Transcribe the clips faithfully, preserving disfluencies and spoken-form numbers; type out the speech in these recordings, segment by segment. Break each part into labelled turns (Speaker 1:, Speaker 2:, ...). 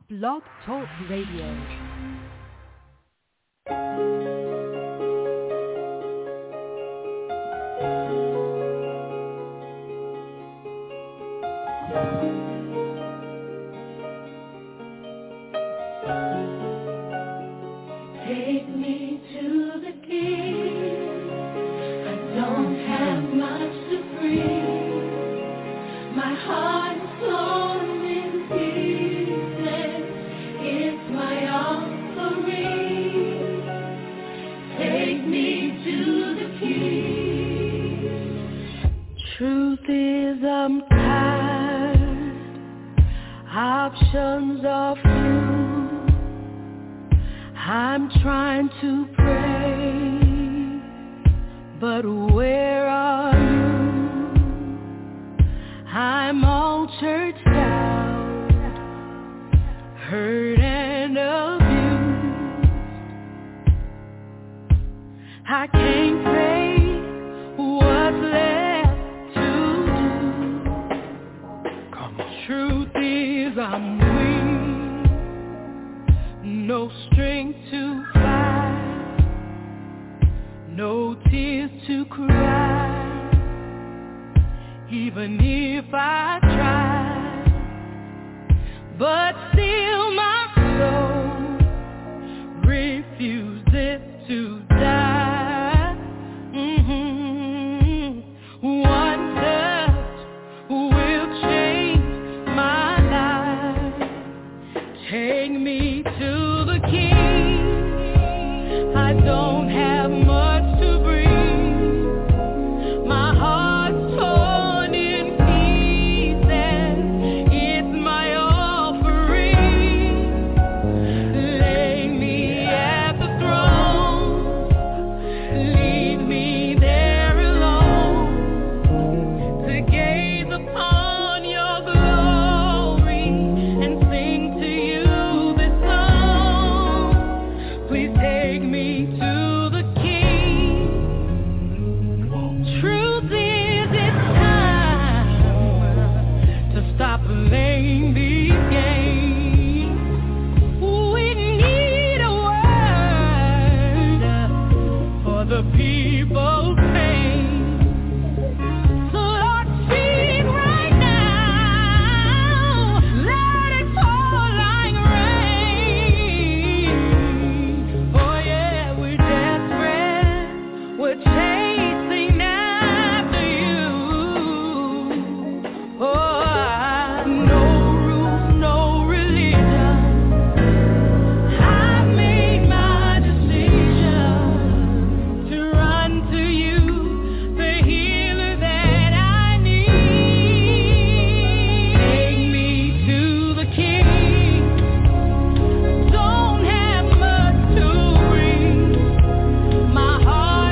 Speaker 1: Blog Talk Radio.
Speaker 2: Take me to the King. I don't have much to bring. My heart is torn in pieces. It's my offering. Take me to the King. Truth is I'm tired. Options are few. I'm trying to pray, but where are you? I'm all churched out, hurt and abused. I can't say what's left to do. Come on. Truth is I'm no strength to fight, no tears to cry, even if I try, but still my soul refuses to die. Mm-hmm. One touch will change my life. Take me to King. I don't have much to bring. My heart's torn in pieces. It's my offering. Lay me at the throne. Leave me there alone to gaze upon your glory and sing to you. Take me to the King. Truth is, it's time to stop playing these games. We need a word for the people's pain. So Lord, speak right now. Let it fall like rain. We're chasing after you. Oh, no rules, no religion. I've made my decision to run to you, the healer that I need. Take me to the King. Don't have much to bring. My heart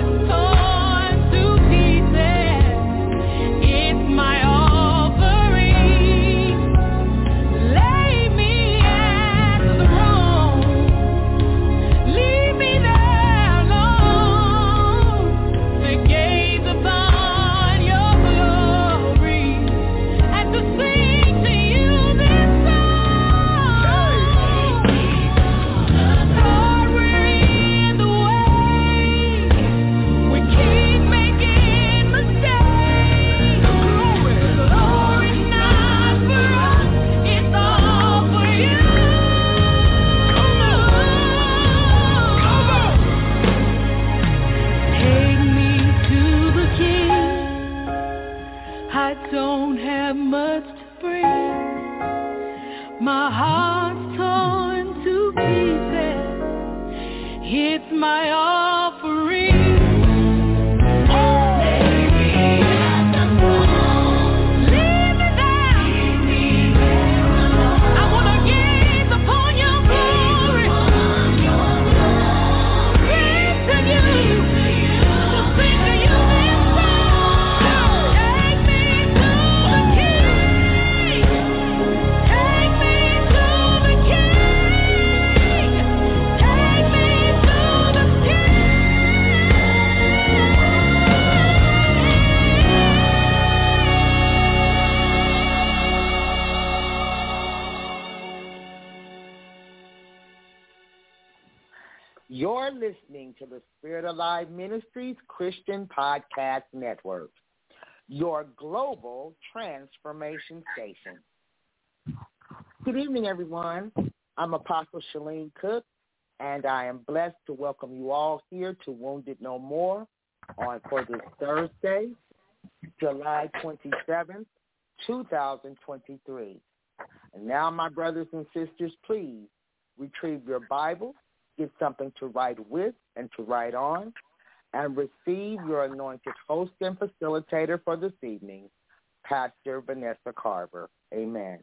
Speaker 2: Take me to the King.
Speaker 3: You're listening to the Spirit Alive Ministries Christian Podcast Network, your global transformation station. Good evening, everyone. I'm Apostle Shalene Cook, and I am blessed to welcome you all here to Wounded No More on for this Thursday, July twenty-seventh, two thousand twenty-three. And now, my brothers and sisters, please retrieve your Bible, get something to write with and to write on, and receive your anointed host and facilitator for this evening, Pastor Vanessa Carver. Amen.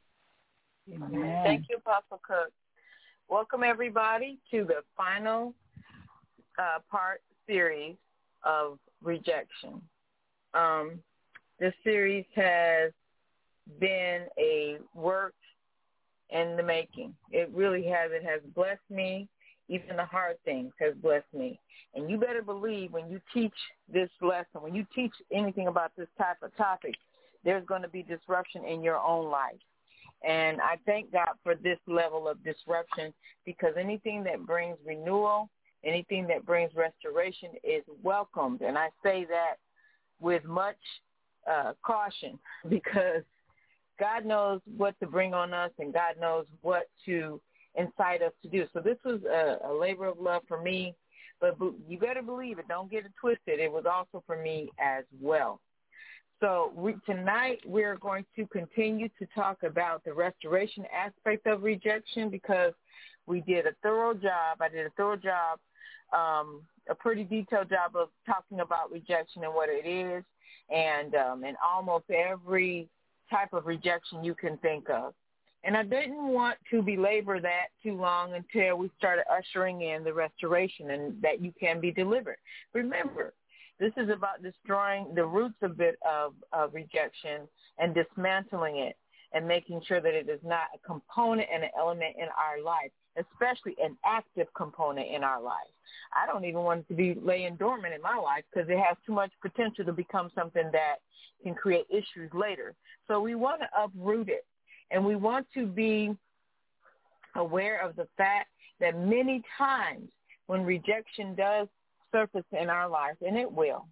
Speaker 4: Amen. Thank you, Apostle Cook. Welcome, everybody, to the final uh, part series of rejection. Um, this series has been a work in the making. It really has. It has blessed me. Even the hard things has blessed me. And you better believe when you teach this lesson, when you teach anything about this type of topic, there's going to be disruption in your own life. And I thank God for this level of disruption, because anything that brings renewal, anything that brings restoration is welcomed. And I say that with much uh, caution, because God knows what to bring on us, and God knows what to incite us to do. So this was a, a labor of love for me, but you better believe it. Don't get it twisted. It was also for me as well. So we, tonight we're going to continue to talk about the restoration aspect of rejection, because we did a thorough job. I did a thorough job, um, a pretty detailed job of talking about rejection and what it is, and um, and almost every type of rejection you can think of. And I didn't want to belabor that too long until we started ushering in the restoration and that you can be delivered. Remember, this is about destroying the roots of it of, of rejection and dismantling it and making sure that it is not a component and an element in our life, especially an active component in our life. I don't even want it to be laying dormant in my life, because it has too much potential to become something that can create issues later. So we want to uproot it, and we want to be aware of the fact that many times when rejection does surface in our lives, and it will,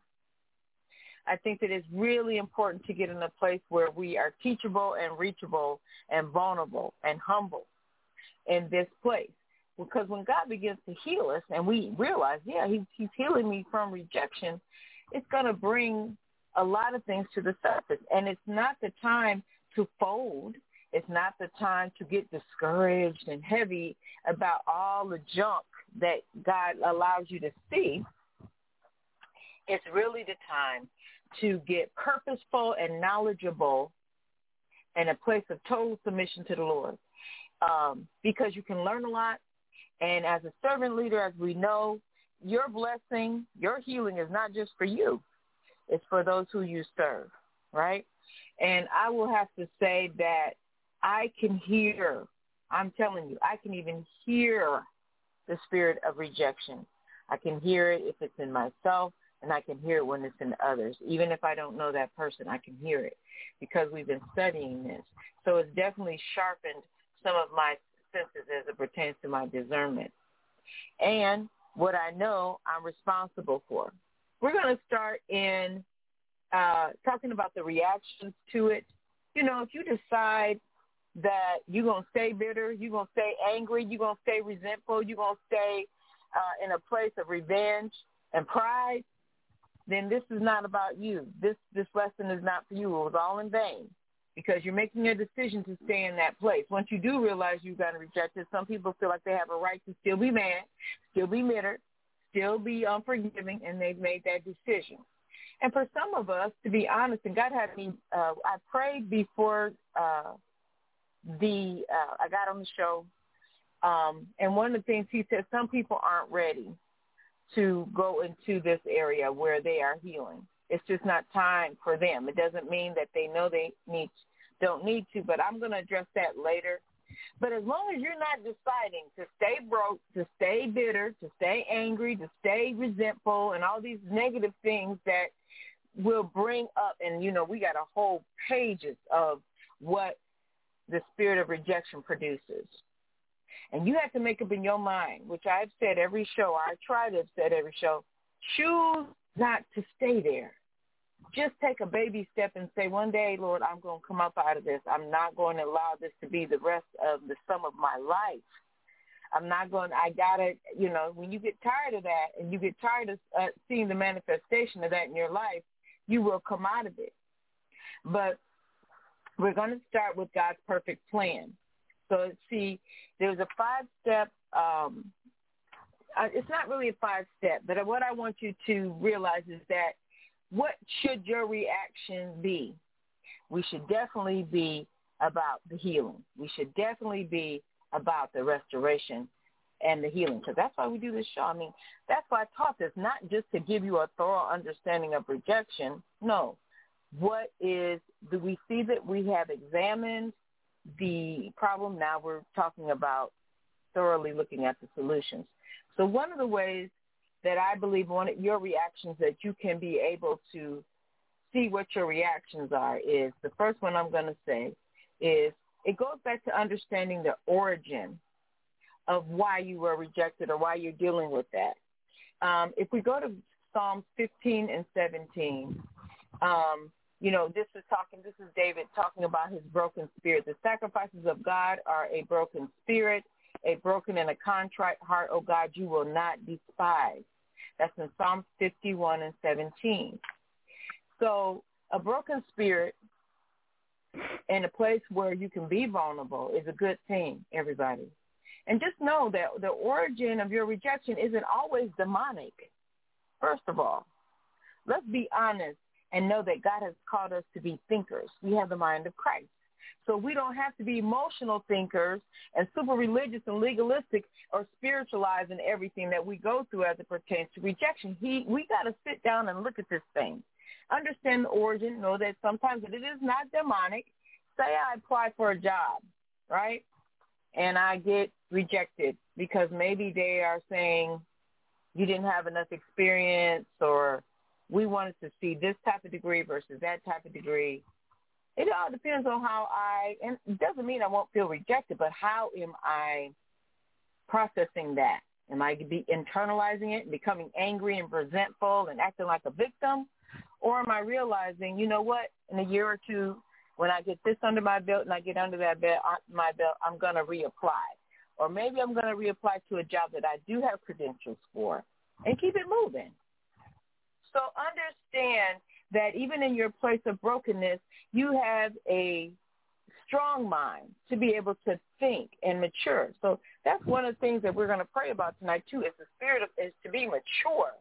Speaker 4: I think that it's really important to get in a place where we are teachable and reachable and vulnerable and humble in this place. Because when God begins to heal us and we realize, yeah, he's, he's healing me from rejection, it's going to bring a lot of things to the surface. And it's not the time to fold. It's not the time to get discouraged and heavy about all the junk that God allows you to see. It's really the time to get purposeful and knowledgeable in a place of total submission to the Lord, um, because you can learn a lot. And as a servant leader, as we know, your blessing, your healing is not just for you. It's for those who you serve, right? And I will have to say that I can hear, I'm telling you, I can even hear the spirit of rejection. I can hear it if it's in myself, and I can hear it when it's in others. Even if I don't know that person, I can hear it, because we've been studying this. So it's definitely sharpened some of my senses as it pertains to my discernment and what I know I'm responsible for. We're going to start in uh, talking about the reactions to it. You know, if you decide that you're going to stay bitter, you're going to stay angry, you're going to stay resentful, you're going to stay uh, in a place of revenge and pride, then this is not about you. This this lesson is not for you. It was all in vain, because you're making a decision to stay in that place. Once you do realize you've got rejected, some people feel like they have a right to still be mad, still be bitter, still be unforgiving, and they've made that decision. And for some of us, to be honest, and God had me, uh, I prayed before uh, the uh, I got on the show, um, and one of the things he said, some people aren't ready to go into this area where they are healing. It's just not time for them. It doesn't mean that they know they need don't need to, but I'm going to address that later. But as long as you're not deciding to stay broke, to stay bitter, to stay angry, to stay resentful, and all these negative things that will bring up, and, you know, we got a whole pages of what the spirit of rejection produces. And you have to make up in your mind, which I've said every show, I try to have said every show, choose not to stay there. Just take a baby step and say, one day, Lord, I'm going to come up out of this. I'm not going to allow this to be the rest of the sum of my life. I'm not going to, I got to, you know, when you get tired of that and you get tired of uh, seeing the manifestation of that in your life, you will come out of it. But we're going to start with God's perfect plan. So, see, there's a five-step, um, uh, it's not really a five-step, but what I want you to realize is that what should your reaction be? We should definitely be about the healing. We should definitely be about the restoration and the healing, because that's why we do this show. I mean, that's why I taught this, not just to give you a thorough understanding of rejection. No. What is, do we see that we have examined the problem? Now we're talking about thoroughly looking at the solutions. So one of the ways that I believe one of your reactions that you can be able to see what your reactions are is, the first one I'm going to say is, it goes back to understanding the origin of why you were rejected or why you're dealing with that. Um, if we go to Psalms fifteen and seventeen, um, you know, this is talking, this is David talking about his broken spirit. The sacrifices of God are a broken spirit, a broken and a contrite heart, oh God, you will not despise. That's in Psalms fifty-one and seventeen. So a broken spirit and a place where you can be vulnerable is a good thing, everybody. And just know that the origin of your rejection isn't always demonic, first of all. Let's be honest and know that God has called us to be thinkers. We have the mind of Christ. So we don't have to be emotional thinkers and super religious and legalistic or spiritualizing everything that we go through as it pertains to rejection. He, we got to sit down and look at this thing. Understand the origin, know that sometimes it is not demonic. Say I apply for a job, right, and I get rejected because maybe they are saying you didn't have enough experience, or we wanted to see this type of degree versus that type of degree. It all depends on how I, and it doesn't mean I won't feel rejected, but how am I processing that? Am I be internalizing it and becoming angry and resentful and acting like a victim? Or am I realizing, you know what, in a year or two, when I get this under my belt and I get under that belt, my belt, I'm going to reapply. Or maybe I'm going to reapply to a job that I do have credentials for and keep it moving. So understand that even in your place of brokenness, you have a strong mind to be able to think and mature. So that's one of the things that we're going to pray about tonight, too, is the spirit of, is to be mature.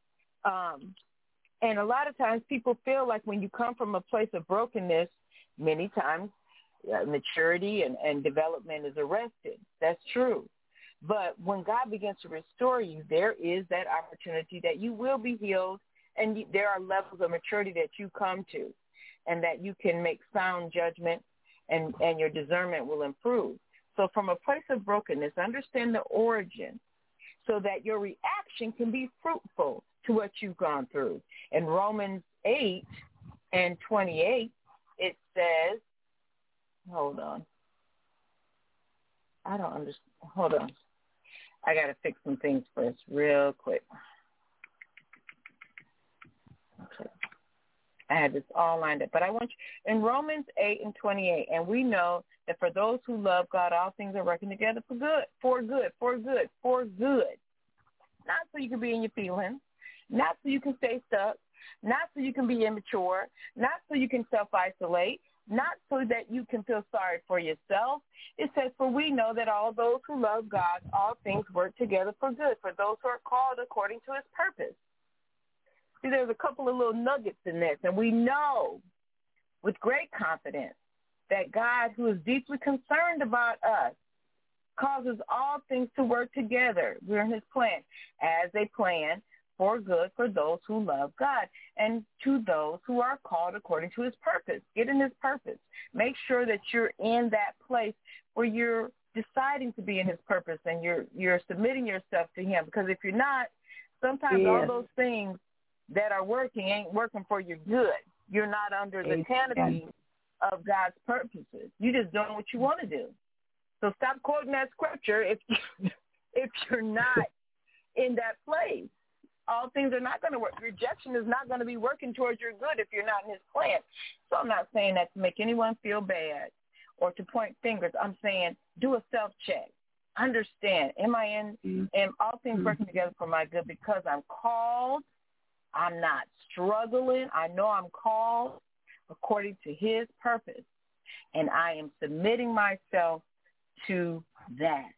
Speaker 4: Um, and a lot of times people feel like when you come from a place of brokenness, many times uh, maturity and, and development is arrested. That's true. But when God begins to restore you, there is that opportunity that you will be healed, and you, there are levels of maturity that you come to, and that you can make sound judgment, and, and your discernment will improve. So from a place of brokenness, understand the origin so that your reaction can be fruitful to what you've gone through. In Romans eight and twenty-eight, it says, hold on. I don't understand. Hold on. I got to fix some things first real quick. Okay. I had this all lined up. But I want you, in Romans eight and twenty-eight, and we know that for those who love God, all things are working together for good, for good, for good, for good. Not so you can be in your feelings, not so you can stay stuck, not so you can be immature, not so you can self-isolate, not so that you can feel sorry for yourself. It says, for we know that all those who love God, all things work together for good, for those who are called according to his purpose. See, there's a couple of little nuggets in this, and we know with great confidence that God, who is deeply concerned about us, causes all things to work together. We're in his plan, as a plan for good for those who love God and to those who are called according to his purpose. Get in his purpose. Make sure that you're in that place where you're deciding to be in his purpose and you're you're submitting yourself to him. Because if you're not, sometimes
Speaker 3: yes.
Speaker 4: all those things that are working ain't working for your good. You're not under the canopy of God's purposes. You just doing what you want to do. So stop quoting that scripture if you, if you're not in that place. All things are not going to work. Rejection is not going to be working towards your good if you're not in his plan. So I'm not saying that to make anyone feel bad or to point fingers. I'm saying do a self-check. Understand, am I in, mm-hmm. am all things working together for my good because I'm called? I'm not struggling. I know I'm called according to his purpose, and I am submitting myself to that.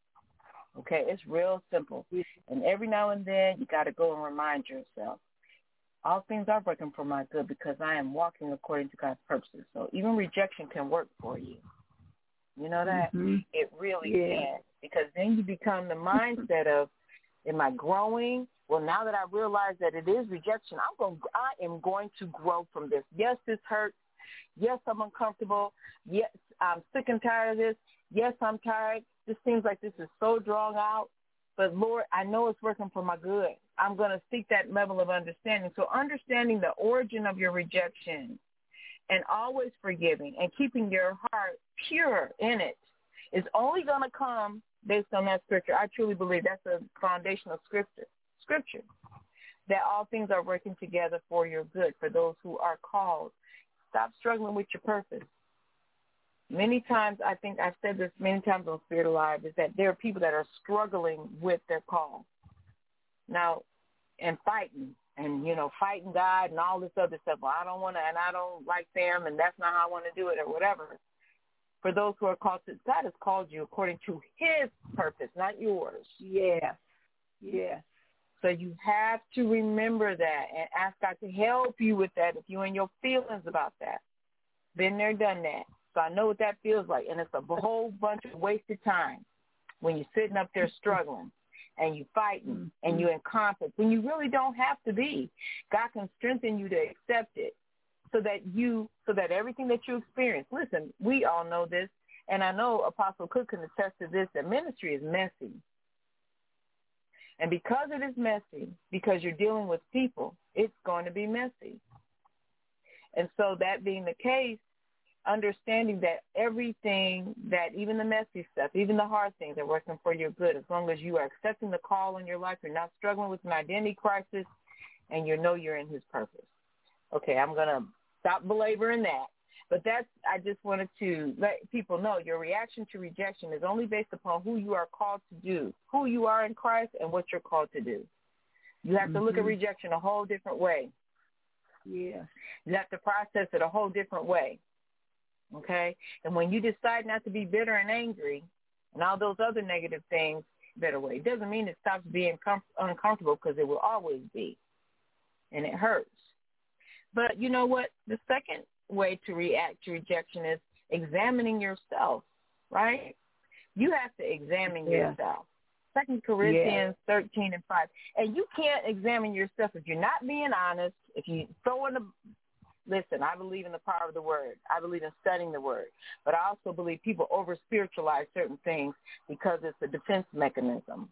Speaker 4: Okay, it's real simple. And every now and then you got to go and remind yourself, all things are working for my good because I am walking according to God's purposes. So even rejection can work for you. You know that? Mm-hmm. It really yeah. can, because then you become the mindset of, am I growing? Well, now that I realize that it is rejection, I'm going, I am going to grow from this. Yes, this hurts. Yes, I'm uncomfortable. Yes, I'm sick and tired of this. Yes, I'm tired. This seems like this is so drawn out. But, Lord, I know it's working for my good. I'm going to seek that level of understanding. So understanding the origin of your rejection and always forgiving and keeping your heart pure in it is only going to come based on that scripture. I truly believe that's a foundational scripture, scripture, that all things are working together for your good, for those who are called. Stop struggling with your purpose. Many times, I think I've said this many times on Spirit Alive, is that there are people that are struggling with their call. Now, and fighting, and, you know, fighting God and all this other stuff. Well, I don't want to, and I don't like them, and that's not how I want to do it, or whatever. For those who are called to, God has called you according to his purpose, not yours.
Speaker 5: Yeah, yeah.
Speaker 4: So you have to remember that and ask God to help you with that if you're in your feelings about that. Been there, done that. So I know what that feels like, and it's a whole bunch of wasted time when you're sitting up there struggling and you fighting mm-hmm. and you're in conflict when you really don't have to be. God can strengthen you to accept it so that you, so that everything that you experience, listen, we all know this, and I know Apostle Cook can attest to this, that ministry is messy. And because it is messy, because you're dealing with people, it's going to be messy. And so that being the case, understanding that everything, that even the messy stuff, even the hard things are working for your good as long as you are accepting the call in your life, you're not struggling with an identity crisis, and you know you're in his purpose. Okay, I'm going to stop belaboring that. But that's, I just wanted to let people know your reaction to rejection is only based upon who you are called to do, who you are in Christ and what you're called to do. You have mm-hmm. to look at rejection a whole different way.
Speaker 5: Yeah.
Speaker 4: You have to process it a whole different way. Okay? And when you decide not to be bitter and angry and all those other negative things, better way, it doesn't mean it stops being com- uncomfortable, because it will always be. And it hurts. But you know what? The second way to react to rejection is examining yourself, right? You have to examine yeah. yourself. Second Corinthians yeah. thirteen and five. And you can't examine yourself if you're not being honest, if you throw in the, listen, I believe in the power of the word. I believe in studying the word. But I also believe people over-spiritualize certain things because it's a defense mechanism.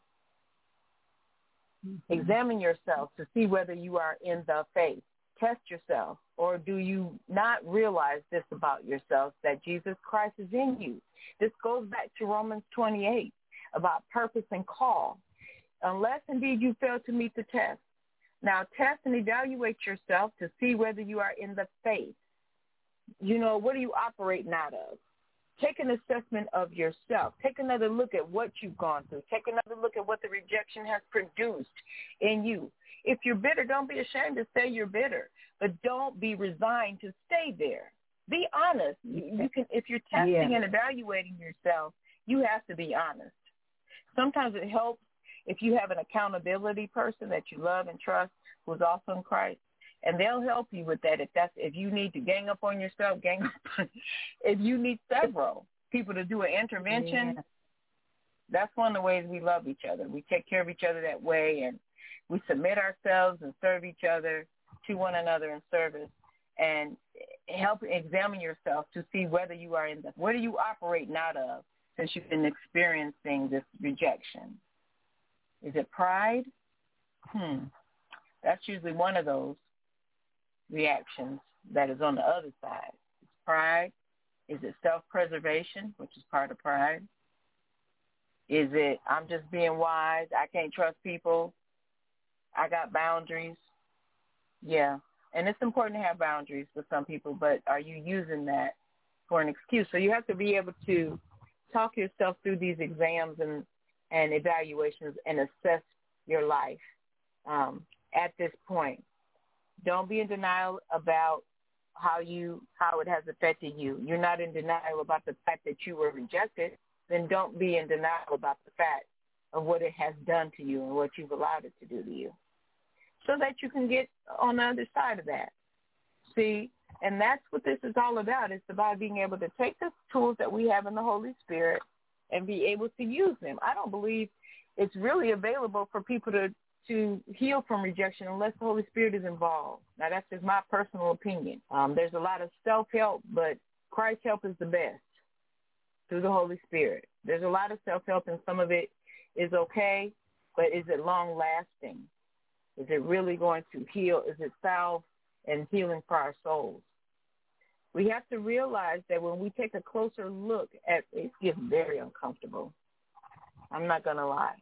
Speaker 4: Mm-hmm. Examine yourself to see whether you are in the faith. Test yourself. Or do you not realize this about yourself, that Jesus Christ is in you? This goes back to Romans twenty-eight about purpose and call. Unless indeed you fail to meet the test. Now test and evaluate yourself to see whether you are in the faith. You know, what are you operating out of? Take an assessment of yourself. Take another look at what you've gone through. Take another look at what the rejection has produced in you. If you're bitter, don't be ashamed to say you're bitter, but don't be resigned to stay there. Be honest. You can, if you're testing yeah. and evaluating yourself, you have to be honest. Sometimes it helps if you have an accountability person that you love and trust who's also in Christ, and they'll help you with that. If that's if you need to gang up on yourself, gang up on, if you need several people to do an intervention, yeah. that's one of the ways we love each other. We take care of each other that way, and we submit ourselves and serve each other to one another in service, and help examine yourself to see whether you are in the, what are you operating out of since you've been experiencing this rejection. Is it pride? Hmm. That's usually one of those reactions that is on the other side. It's pride. Is it self-preservation, which is part of pride? Is it I'm just being wise, I can't trust people, I got boundaries? Yeah, and it's important to have boundaries with some people, but are you using that for an excuse? So you have to be able to talk yourself through these exams and, and evaluations and assess your life um, at this point. Don't be in denial about how you how it has affected you. You're not in denial about the fact that you were rejected. Then don't be in denial about the fact of what it has done to you and what you've allowed it to do to you, so that you can get on the other side of that. See, and that's what this is all about. It's about being able to take the tools that we have in the Holy Spirit and be able to use them. I don't believe it's really available for people to, to heal from rejection unless the Holy Spirit is involved. Now, that's just my personal opinion. Um, there's a lot of self-help, but Christ's help is the best through the Holy Spirit. There's a lot of self-help, and some of it is okay, but is it long-lasting? Is it really going to heal? Is it salve and healing for our souls? We have to realize that when we take a closer look at it, it gets very uncomfortable. I'm not going to lie.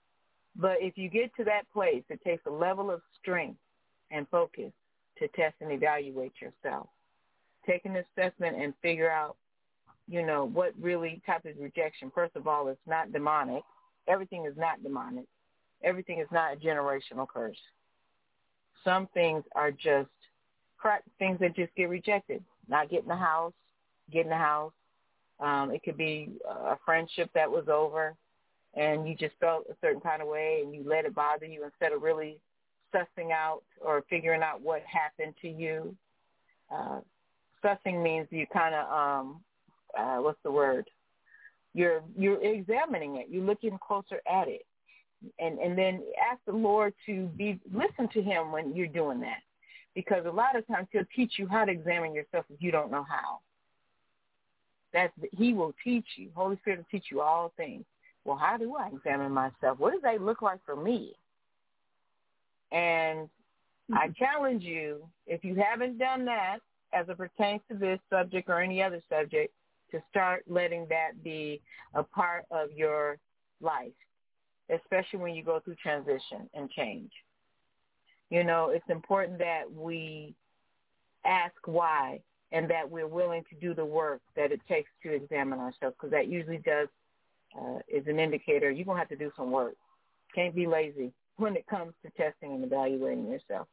Speaker 4: But if you get to that place, it takes a level of strength and focus to test and evaluate yourself. Take an assessment and figure out, you know, what really type of rejection. First of all, it's not demonic. Everything is not demonic. Everything is not a generational curse. Some things are just crack things that just get rejected. Not getting a house, getting a house. Um, it could be a friendship that was over and you just felt a certain kind of way and you let it bother you instead of really sussing out or figuring out what happened to you. Uh, sussing means you kind of, um, uh, what's the word? You're you're examining it. You're looking closer at it. And and then ask the Lord to be listen to him when you're doing that. Because a lot of times he'll teach you how to examine yourself if you don't know how. That's he will teach you. Holy Spirit will teach you all things. Well, how do I examine myself? What does that look like for me? And mm-hmm. I challenge you, if you haven't done that as it pertains to this subject or any other subject, to start letting that be a part of your life, especially when you go through transition and change. You know, it's important that we ask why and that we're willing to do the work that it takes to examine ourselves, because that usually does uh, is an indicator you're going to have to do some work. Can't be lazy when it comes to testing and evaluating yourself.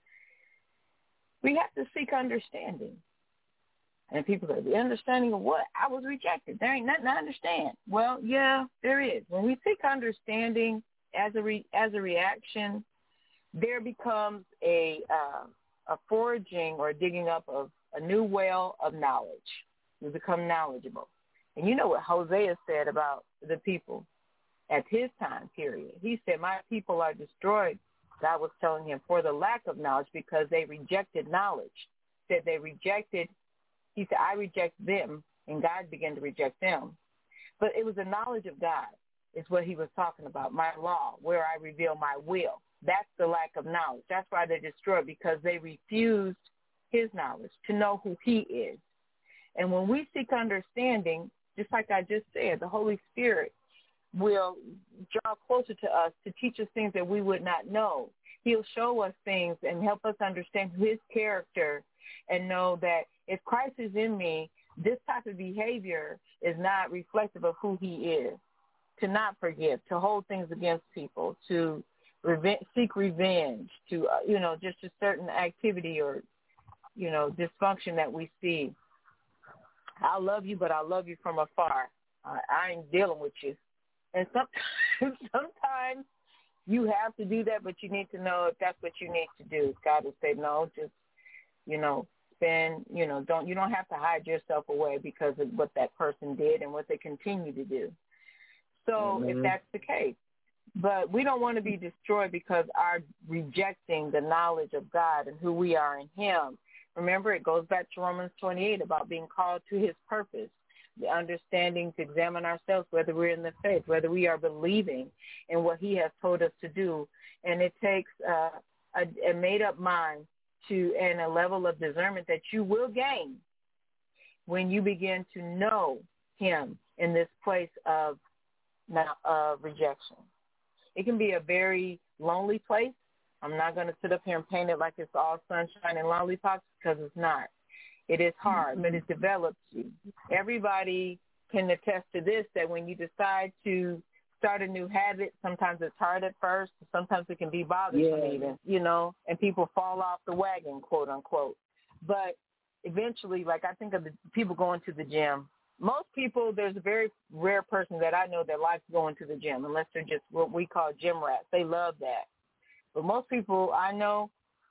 Speaker 4: We have to seek understanding. And people go, the understanding of what? I was rejected. There ain't nothing I understand. Well, yeah, there is. When we seek understanding as a re- as a reaction, there becomes a uh, a foraging or digging up of a new well of knowledge. We become knowledgeable. And you know what Hosea said about the people at his time period. He said, my people are destroyed, God was telling him, for the lack of knowledge, because they rejected knowledge. Said they rejected, he said, I reject them, and God began to reject them. But it was the knowledge of God is what he was talking about, my law, where I reveal my will. That's the lack of knowledge. That's why they're destroyed, because they refused his knowledge, to know who he is. And when we seek understanding, just like I just said, the Holy Spirit will draw closer to us to teach us things that we would not know. He'll show us things and help us understand his character and know that if Christ is in me, this type of behavior is not reflective of who he is. To not forgive, to hold things against people, to reve- seek revenge, to, uh, you know, just a certain activity or, you know, dysfunction that we see. I love you, but I love you from afar. Uh, I ain't dealing with you. And some, sometimes you have to do that, but you need to know if that's what you need to do. God will say, no, just, you know, spend, you know, don't, you don't have to hide yourself away because of what that person did and what they continue to do. So mm-hmm. if that's the case, but we don't want to be destroyed because our rejecting the knowledge of God and who we are in him. Remember, it goes back to Romans twenty-eight about being called to his purpose, the understanding to examine ourselves, whether we're in the faith, whether we are believing in what he has told us to do. And it takes uh, a, a made-up mind to and a level of discernment that you will gain when you begin to know him in this place of now uh, rejection. It can be a very lonely place. I'm not going to sit up here and paint it like it's all sunshine and lollipops, because it's not. It is hard, but it develops you. Everybody can attest to this, that when you decide to start a new habit, sometimes it's hard at first. Sometimes it can be bothersome yeah. even, you know, and people fall off the wagon, quote unquote. But eventually, like I think of the people going to the gym. Most people, there's a very rare person that I know that likes going to the gym, unless they're just what we call gym rats. They love that. But most people I know,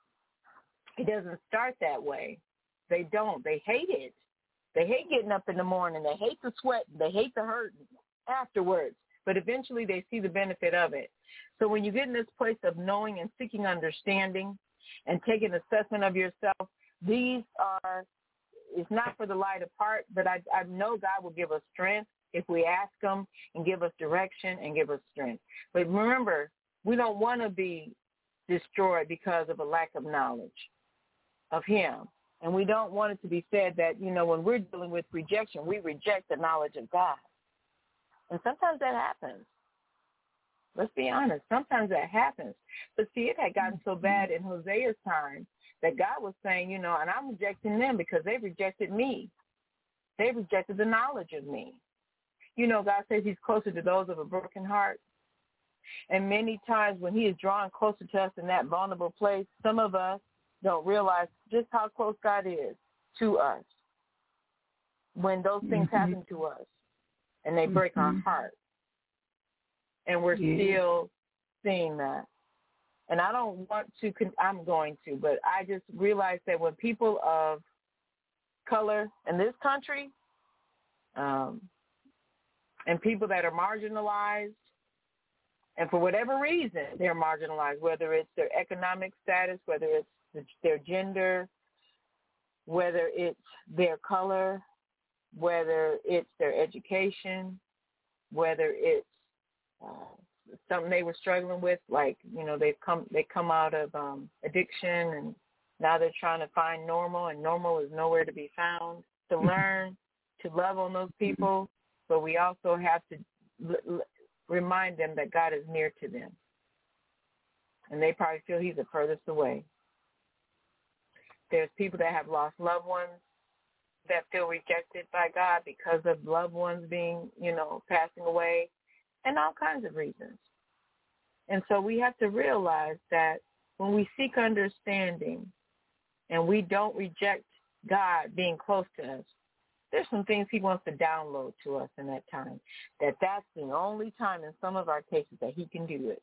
Speaker 4: it doesn't start that way. They don't. They hate it. They hate getting up in the morning. They hate the sweat. They hate the hurt afterwards. But eventually they see the benefit of it. So when you get in this place of knowing and seeking understanding and taking assessment of yourself, these are, it's not for the light of heart, but I, I know God will give us strength if we ask him, and give us direction and give us strength. But remember, we don't want to be destroyed because of a lack of knowledge of him. And we don't want it to be said that, you know, when we're dealing with rejection, we reject the knowledge of God. And sometimes that happens. Let's be honest. Sometimes that happens. But see, it had gotten so bad in Hosea's time that God was saying, you know, and I'm rejecting them because they rejected me. They rejected the knowledge of me. You know, God says he's closer to those of a broken heart. And many times when he is drawing closer to us in that vulnerable place, some of us don't realize just how close God is to us when those things mm-hmm. happen to us and they break mm-hmm. our heart. And we're yeah. still seeing that. And I don't want to, I'm going to, but I just realized that when people of color in this country um, and people that are marginalized, and for whatever reason they're marginalized, whether it's their economic status, whether it's their gender, whether it's their color, whether it's their education, whether it's uh, something they were struggling with, like, you know, they've come they come out of um, addiction and now they're trying to find normal, and normal is nowhere to be found. To learn to love on those people, but we also have to l- l- remind them that God is near to them. And they probably feel he's the furthest away. There's people that have lost loved ones that feel rejected by God because of loved ones being, you know, passing away, and all kinds of reasons. And so we have to realize that when we seek understanding and we don't reject God being close to us, there's some things he wants to download to us in that time, that that's the only time in some of our cases that he can do it,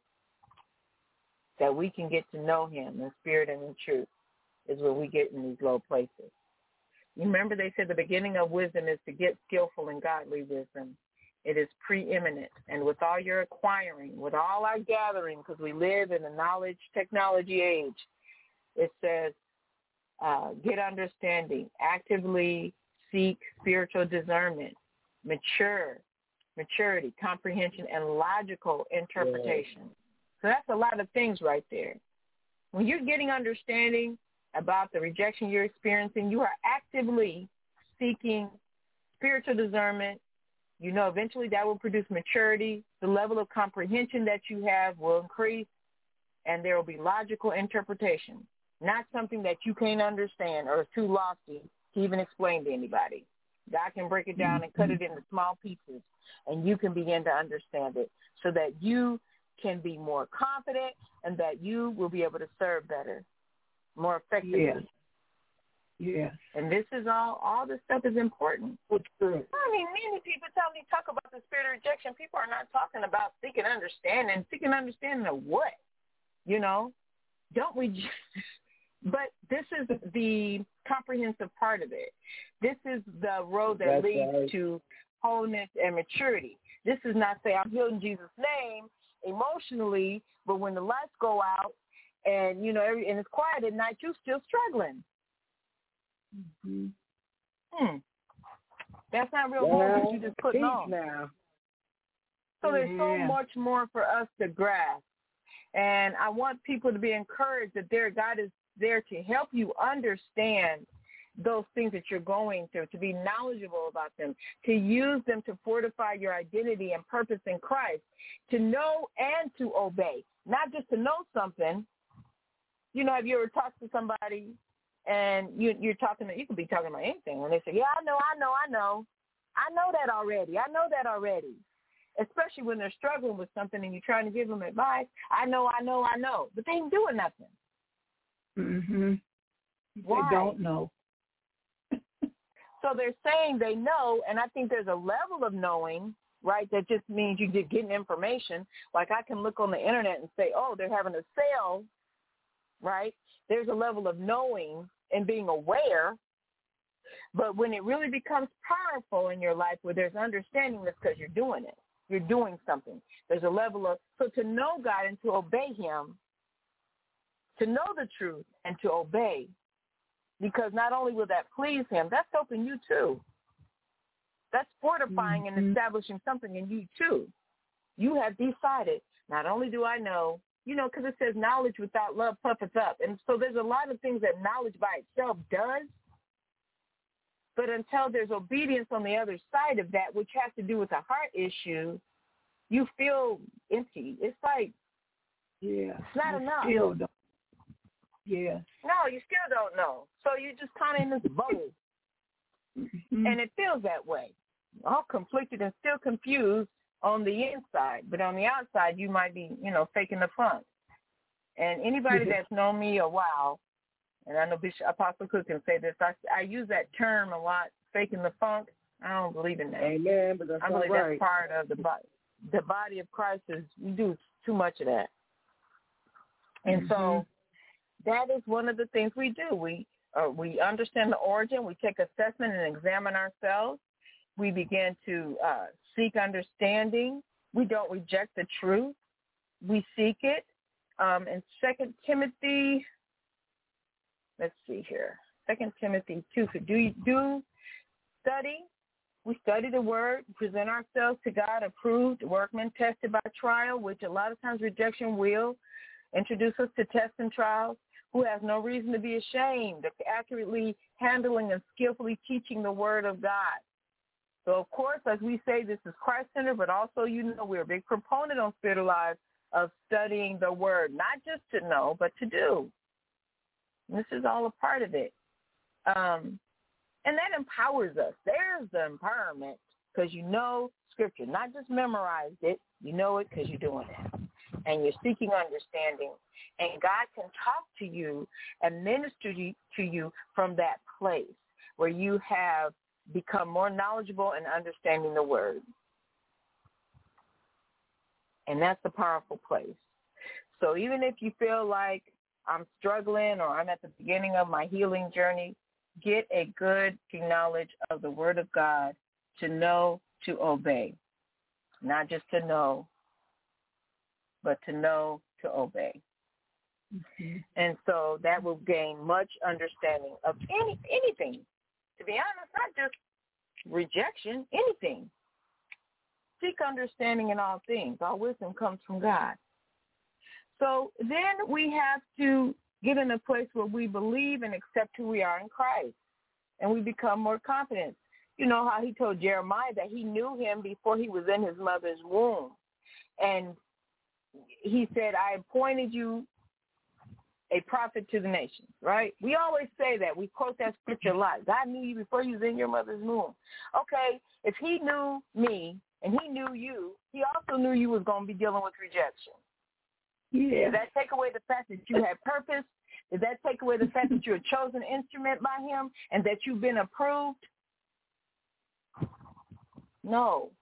Speaker 4: that we can get to know him in spirit and in truth, is when we get in these low places. You remember they said the beginning of wisdom is to get skillful in godly wisdom. It is preeminent. And with all your acquiring, with all our gathering, because we live in a knowledge technology age, it says uh, get understanding, actively seek spiritual discernment, mature, maturity, comprehension, and logical interpretation. Yeah. So that's a lot of things right there. When you're getting understanding about the rejection you're experiencing, you are actively seeking spiritual discernment. You know, eventually that will produce maturity. The level of comprehension that you have will increase, and there will be logical interpretation, not something that you can't understand or is too lofty to even explain to anybody. God can break it down and cut it into small pieces, and you can begin to understand it so that you can be more confident and that you will be able to serve better, more effectively.
Speaker 5: Yes. Yes.
Speaker 4: And this is all, all this stuff is important.
Speaker 5: What's true?
Speaker 4: I mean, many people tell me talk about the spirit of rejection. People are not talking about seeking understanding. Seeking understanding of what? You know? Don't we? But this is the comprehensive part of it. This is the road that
Speaker 5: That's
Speaker 4: leads
Speaker 5: right.
Speaker 4: to wholeness and maturity. This is not say I'm healed in Jesus' name emotionally, but when the lights go out and, you know, every, and it's quiet at night, you're still struggling.
Speaker 5: Mm-hmm.
Speaker 4: Hmm. That's not real
Speaker 5: well,
Speaker 4: hope that you just putting on.
Speaker 5: Now.
Speaker 4: So there's so
Speaker 5: Yeah.
Speaker 4: much more for us to grasp. And I want people to be encouraged that their God is there to help you understand those things that you're going through, to be knowledgeable about them, to use them to fortify your identity and purpose in Christ, to know and to obey, not just to know something. You know, have you ever talked to somebody and you, you're talking, you could be talking about anything when they say, yeah, I know, I know, I know. I know that already. I know that already. Especially when they're struggling with something and you're trying to give them advice. I know, I know, I know. But they ain't doing nothing.
Speaker 5: Mm-hmm.
Speaker 4: Why?
Speaker 5: They don't know.
Speaker 4: So they're saying they know, and I think there's a level of knowing, right, that just means you're just getting information. Like I can look on the internet and say, oh, they're having a sale, right? There's a level of knowing and being aware. But when it really becomes powerful in your life where there's understanding, that's because you're doing it. You're doing something. There's a level of, so to know God and to obey him, to know the truth and to obey, because not only will that please him, that's helping you too. That's fortifying mm-hmm. and establishing something in you too. You have decided, not only do I know, you know, because it says knowledge without love puffeth up. And so there's a lot of things that knowledge by itself does. But until there's obedience on the other side of that, which has to do with a heart issue, you feel empty. It's like,
Speaker 5: yeah,
Speaker 4: it's not
Speaker 5: you
Speaker 4: enough.
Speaker 5: Still don't. Yeah.
Speaker 4: No, you still don't know. So you're just kind of in this bubble. Mm-hmm. And it feels that way. All conflicted and still confused on the inside. But on the outside, you might be, you know, faking the funk. And anybody
Speaker 5: yeah.
Speaker 4: that's known me a while, and I know Bishop Apostle Cook can say this, I, I use that term a lot, faking the funk. I don't believe in that.
Speaker 3: Amen, but that's
Speaker 4: I believe
Speaker 3: right.
Speaker 4: that's part of the body. The body of Christ is, we do too much of that. And mm-hmm. so that is one of the things we do. We uh, we understand the origin. We take assessment and examine ourselves. We begin to uh, seek understanding. We don't reject the truth. We seek it. Um, in Second Timothy, let's see here, Second Timothy two, so do you do study? We study the word, present ourselves to God, approved, workmen tested by trial, which a lot of times rejection will introduce us to tests and trials, who has no reason to be ashamed of accurately handling and skillfully teaching the word of God. So, of course, as we say, this is Christ-centered, but also, you know, we're a big proponent on Spirit Alive of studying the word, not just to know, but to do. And this is all a part of it. Um, and that empowers us. There's the empowerment, because you know Scripture, not just memorized it, you know it because you're doing it. And you're seeking understanding. And God can talk to you and minister to you from that place where you have become more knowledgeable and understanding the word. And that's a powerful place. So even if you feel like I'm struggling or I'm at the beginning of my healing journey, get a good knowledge of the word of God to know, to obey. Not just to know, but to know, to obey. Mm-hmm. And so that will gain much understanding of any anything. To be honest, not just rejection, anything. Seek understanding in all things. All wisdom comes from God. So then we have to get in a place where we believe and accept who we are in Christ, and we become more confident. You know how he told Jeremiah that he knew him before he was in his mother's womb. And he said, I appointed you a prophet to the nations, right? We always say that. We quote that scripture a lot. God knew you before you was in your mother's womb. Okay, if he knew me and he knew you, he also knew you was going to be dealing with rejection.
Speaker 5: Yeah.
Speaker 4: Does that take away the fact that you had purpose? Does that take away the fact that you're a chosen instrument by him and that you've been approved? No.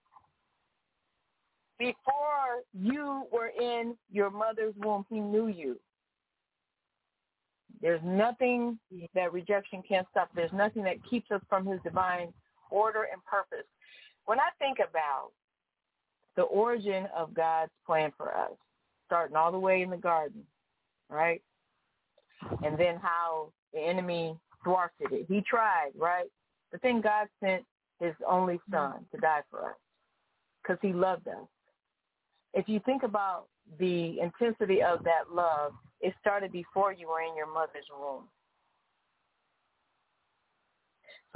Speaker 4: Before you were in your mother's womb, he knew you. There's nothing that rejection can't stop. There's nothing that keeps us from his divine order and purpose. When I think about the origin of God's plan for us, starting all the way in the garden, right? And then how the enemy thwarted it. He tried, right? But then God sent his only son to die for us because he loved us. If you think about the intensity of that love, it started before you were in your mother's womb.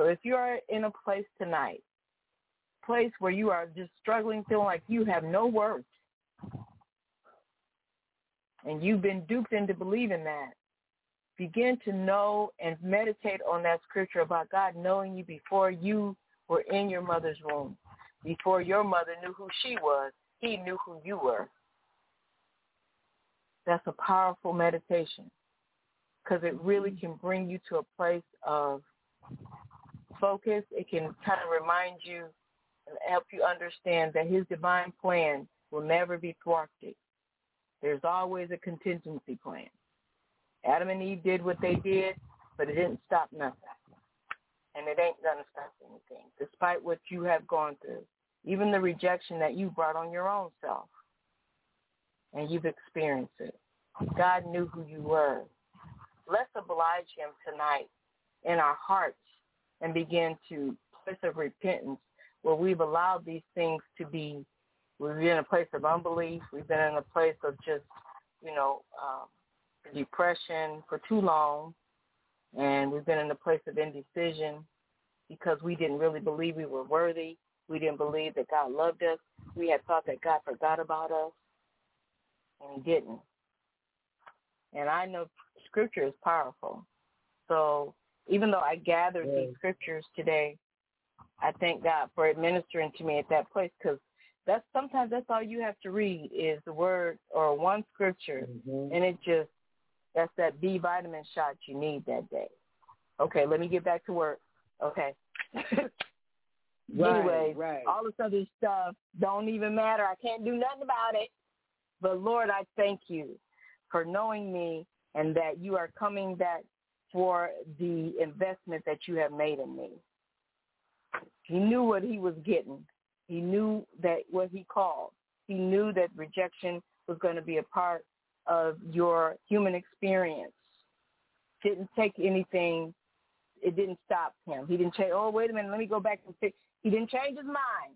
Speaker 4: So if you are in a place tonight, place where you are just struggling, feeling like you have no worth, and you've been duped into believing that, begin to know and meditate on that scripture about God knowing you before you were in your mother's womb. Before your mother knew who she was, he knew who you were. That's a powerful meditation because it really can bring you to a place of focus. It can kind of remind you and help you understand that his divine plan will never be thwarted. There's always a contingency plan. Adam and Eve did what they did, but it didn't stop nothing. And it ain't going to stop anything, despite what you have gone through, even the rejection that you brought on your own self. And you've experienced it. God knew who you were. Let's oblige him tonight in our hearts and begin to place of repentance where we've allowed these things to be. We've been in a place of unbelief. We've been in a place of just, you know, um, depression for too long. And we've been in a place of indecision because we didn't really believe we were worthy. We didn't believe that God loved us. We had thought that God forgot about us, and he didn't. And I know Scripture is powerful. So even though I gathered yeah. these scriptures today, I thank God for administering to me at that place because that's sometimes that's all you have to read is the word or one scripture, mm-hmm. and it just, that's that B vitamin shot you need that day. Okay, let me get back to work. Okay.
Speaker 3: Right,
Speaker 4: anyway,
Speaker 3: right.
Speaker 4: all this other stuff don't even matter. I can't do nothing about it. But, Lord, I thank you for knowing me and that you are coming back for the investment that you have made in me. He knew what he was getting. He knew that what he called. He knew that rejection was going to be a part of your human experience. Didn't take anything. It didn't stop him. He didn't say, oh, wait a minute, let me go back and fix. He didn't change his mind,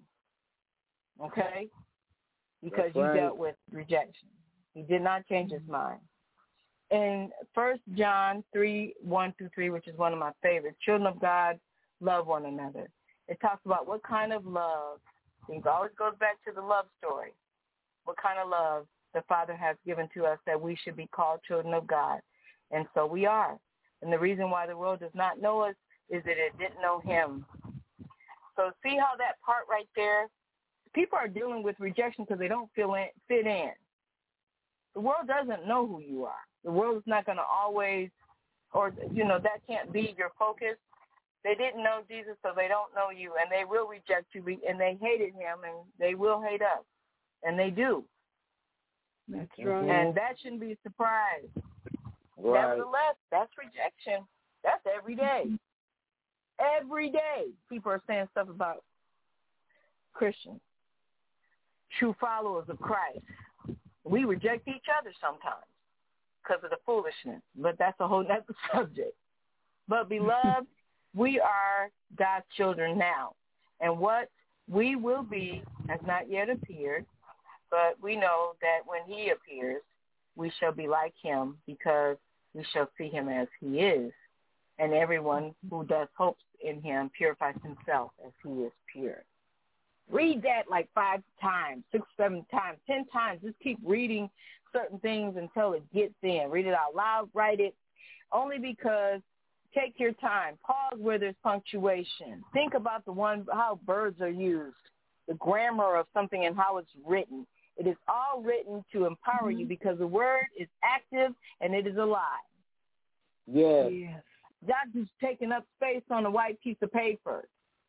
Speaker 4: okay, because you
Speaker 3: right.
Speaker 4: dealt with rejection. He did not change his mind. In First John three, one through three, which is one of my favorites, children of God, love one another. It talks about what kind of love. It always goes back to the love story. What kind of love the Father has given to us that we should be called children of God. And so we are. And the reason why the world does not know us is that it didn't know him. So see how that part right there, people are dealing with rejection because they don't feel in, fit in. The world doesn't know who you are. The world is not going to always, or, you know, that can't be your focus. They didn't know Jesus, so they don't know you, and they will reject you, and they hated him, and they will hate us, and they do.
Speaker 5: That's right.
Speaker 4: And that shouldn't be a surprise.
Speaker 3: Right.
Speaker 4: Nevertheless, that's rejection. That's every day. Every day, people are saying stuff about Christians, true followers of Christ. We reject each other sometimes because of the foolishness, but that's a whole other subject. But, beloved, we are God's children now, and what we will be has not yet appeared, but we know that when he appears, we shall be like him because we shall see him as he is. And everyone who does hopes in him purifies himself as he is pure. Read that like five times, six, seven times, ten times. Just keep reading certain things until it gets in. Read it out loud, write it, only because take your time. Pause where there's punctuation. Think about the one, how verbs are used, the grammar of something and how it's written. It is all written to empower mm-hmm. you because the word is active and it is alive.
Speaker 3: Yes.
Speaker 5: Yes.
Speaker 4: Not just taking up space on a white piece of paper.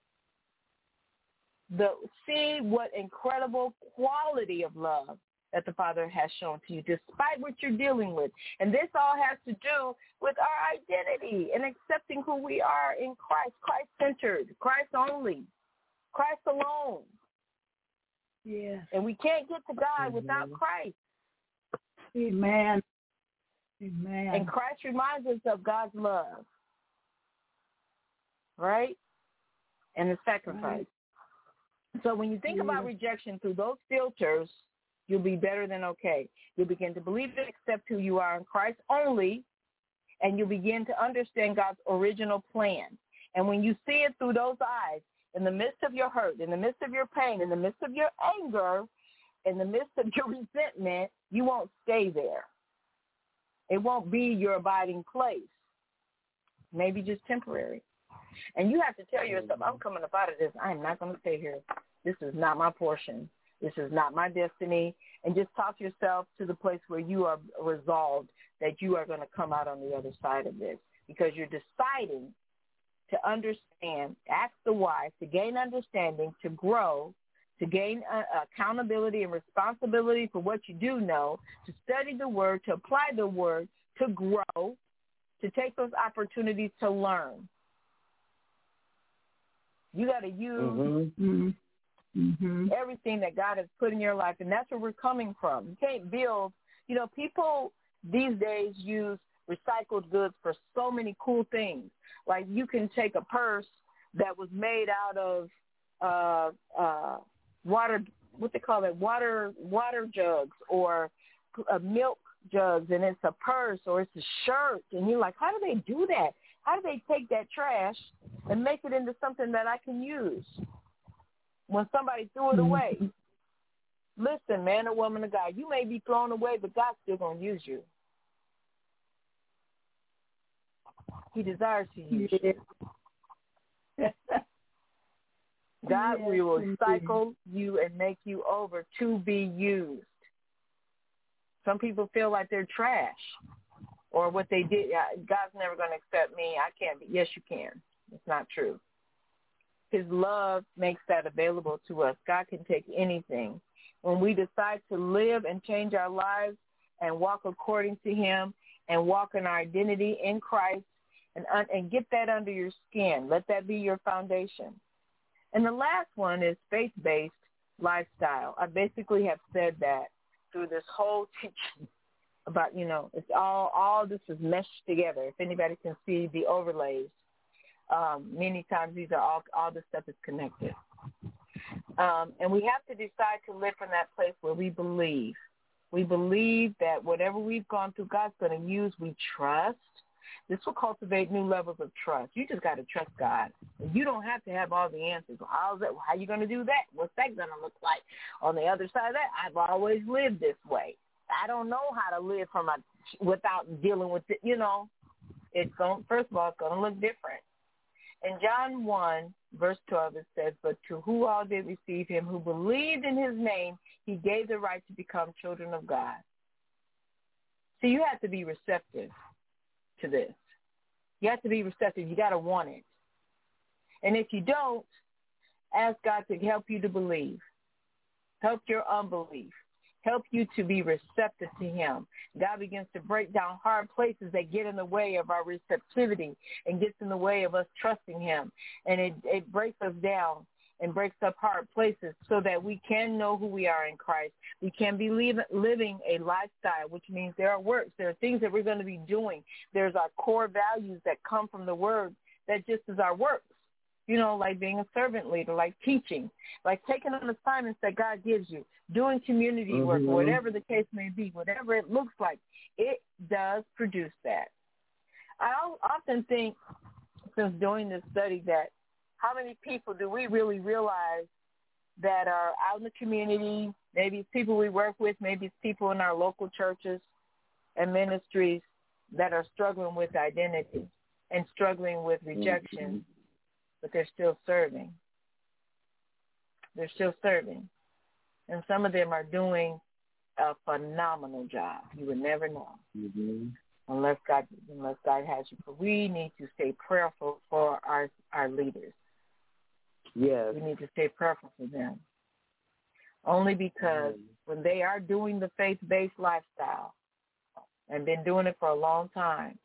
Speaker 4: The, see what incredible quality of love that the Father has shown to you, despite what you're dealing with. And this all has to do with our identity and accepting who we are in Christ, Christ-centered, Christ only, Christ alone.
Speaker 5: Yes.
Speaker 4: And we can't get to God
Speaker 3: mm-hmm.
Speaker 4: without Christ.
Speaker 5: Amen. Amen.
Speaker 4: And Christ reminds us of God's love, right? And the sacrifice. Right. So when you think yeah. about rejection through those filters, you'll be better than okay. You'll begin to believe and accept who you are in Christ only, and you'll begin to understand God's original plan. And when you see it through those eyes, in the midst of your hurt, in the midst of your pain, in the midst of your anger, in the midst of your resentment, you won't stay there. It won't be your abiding place. Maybe just temporary. And you have to tell yourself, I'm coming up out of this. I am not going to stay here. This is not my portion. This is not my destiny. And just talk yourself to the place where you are resolved that you are going to come out on the other side of this, because you're deciding to understand, ask the why, to gain understanding, to grow, to gain uh, accountability and responsibility for what you do know, to study the word, to apply the word, to grow, to take those opportunities to learn. You got to use
Speaker 5: Mm-hmm. Mm-hmm.
Speaker 4: everything that God has put in your life, and that's where we're coming from. You can't build, you know, people these days use recycled goods for so many cool things. Like you can take a purse that was made out of uh, uh, water, what they call it, water water jugs or uh, milk jugs, and it's a purse or it's a shirt. And you're like, how do they do that? How do they take that trash and make it into something that I can use when somebody threw it away? Listen, man or woman of God, you may be thrown away, but God's still going to use you. He desires to use you. God
Speaker 5: Yes,
Speaker 4: will
Speaker 5: indeed.
Speaker 4: cycle you and make you over to be used. Some people feel like they're trash or what they did. God's never going to accept me. I can't be. Yes, you can. It's not true. His love makes that available to us. God can take anything. When we decide to live and change our lives and walk according to him and walk in our identity in Christ, and, and get that under your skin. Let that be your foundation. And the last one is faith-based lifestyle. I basically have said that through this whole teaching about, you know, it's all, all this is meshed together. If anybody can see the overlays, um, many times these are all, all this stuff is connected. Um, and we have to decide to live from that place where we believe. We believe that whatever we've gone through, God's going to use. We trust. This will cultivate new levels of trust. You just got to trust God. You don't have to have all the answers. How's that? How are you going to do that? What's that going to look like? On the other side of that, I've always lived this way. I don't know how to live from a, without dealing with it. You know, it's going. First of all, it's going to look different. In John one, verse twelve, it says, "But to who all did receive him, who believed in his name, he gave the right to become children of God." So you have to be receptive to this. You have to be receptive. You got to want it. And if you don't, ask God to help you to believe. Help your unbelief. Help you to be receptive to him. God begins to break down hard places that get in the way of our receptivity and gets in the way of us trusting him. And it, it breaks us down and breaks up hard places so that we can know who we are in Christ. We can be live, living a lifestyle, which means there are works. There are things that we're going to be doing. There's our core values that come from the word that just is our works, you know, like being a servant leader, like teaching, like taking on assignments that God gives you, doing community mm-hmm. work, whatever the case may be, whatever it looks like, it does produce that. I often think, since doing this study, that how many people do we really realize that are out in the community? Maybe it's people we work with, maybe it's people in our local churches and ministries that are struggling with identity and struggling with rejection, mm-hmm. but they're still serving. They're still serving. And some of them are doing a phenomenal job. You would never know. Mm-hmm. Unless God, unless God has you. But we need to stay prayerful for our, our leaders.
Speaker 3: Yes.
Speaker 4: We need to stay prayerful for them. Only because mm-hmm. when they are doing the faith-based lifestyle and been doing it for a long time,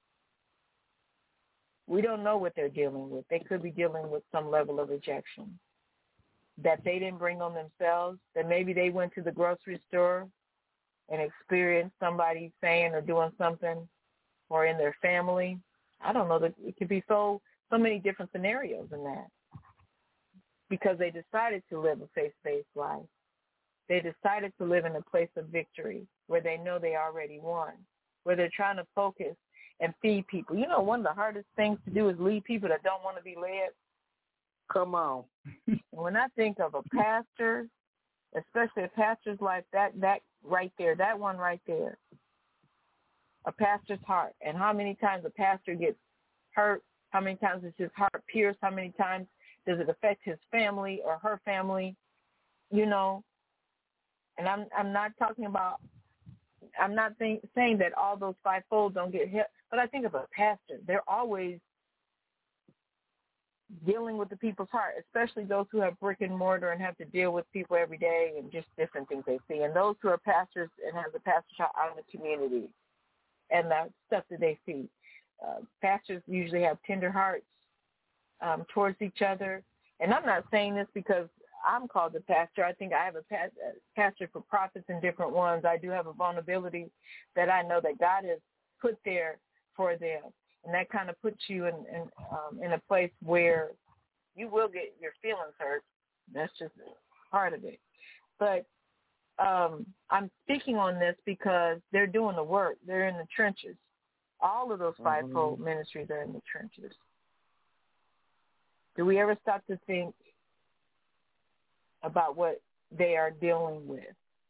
Speaker 4: we don't know what they're dealing with. They could be dealing with some level of rejection that they didn't bring on themselves, that maybe they went to the grocery store and experienced somebody saying or doing something, or in their family. I don't know. That it could be so so many different scenarios in that, because they decided to live a faith-based life. They decided to live in a place of victory where they know they already won, where they're trying to focus and feed people. You know, one of the hardest things to do is lead people that don't want to be led.
Speaker 3: Come on.
Speaker 4: When I think of a pastor, especially a pastor's life, that, that right there, that one right there, a pastor's heart, and how many times a pastor gets hurt, how many times is his heart pierced, how many times does it affect his family or her family, you know. And I'm I'm not talking about, I'm not think, saying that all those fivefold don't get hit, but I think of a pastor. They're always dealing with the people's heart, especially those who have brick and mortar and have to deal with people every day and just different things they see. And those who are pastors and have the pastor's heart out in the community and the stuff that they see. Uh, pastors usually have tender hearts um, towards each other. And I'm not saying this because I'm called a pastor. I think I have a past, uh, pastor for prophets and different ones. I do have a vulnerability that I know that God has put there for them. And that kind of puts you in in, um, in a place where you will get your feelings hurt. That's just part of it. But um, I'm speaking on this because they're doing the work. They're in the trenches. All of those fivefold mm-hmm. ministries are in the trenches. Do we ever stop to think about what they are dealing with?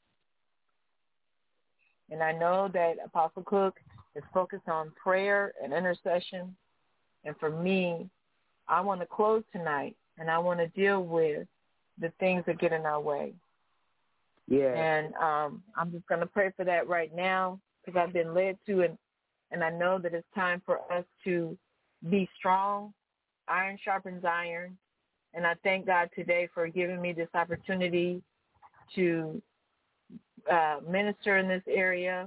Speaker 4: And I know that Apostle Cook is focused on prayer and intercession. And for me, I want to close tonight, and I want to deal with the things that get in our way.
Speaker 3: Yeah.
Speaker 4: And um, I'm just going to pray for that right now because I've been led to, and, and I know that it's time for us to be strong. Iron sharpens iron. And I thank God today for giving me this opportunity to uh, minister in this area.